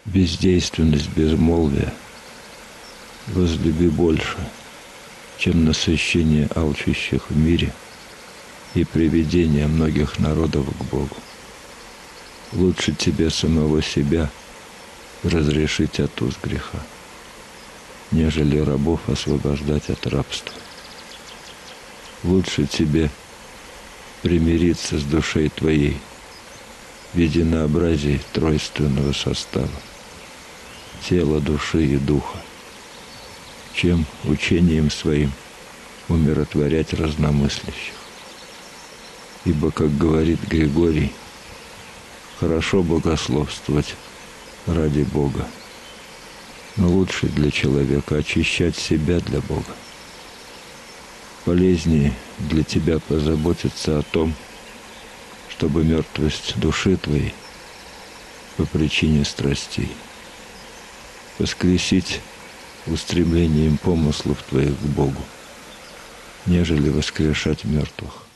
Бездейственность безмолвия возлюби больше, чем насыщение алчущих в мире и приведение многих народов к Богу. Лучше тебе самого себя разрешить от уз греха, нежели рабов освобождать от рабства. Лучше тебе примириться с душой твоей в единообразии тройственного состава, тела, души и духа, чем учением своим умиротворять разномыслящих. Ибо, как говорит Григорий, хорошо богословствовать ради Бога, но лучше для человека очищать себя для Бога. Полезнее для тебя позаботиться о том, чтобы мертвость души твоей по причине страстей воскресить устремлением помыслов твоих к Богу, нежели воскрешать мертвых.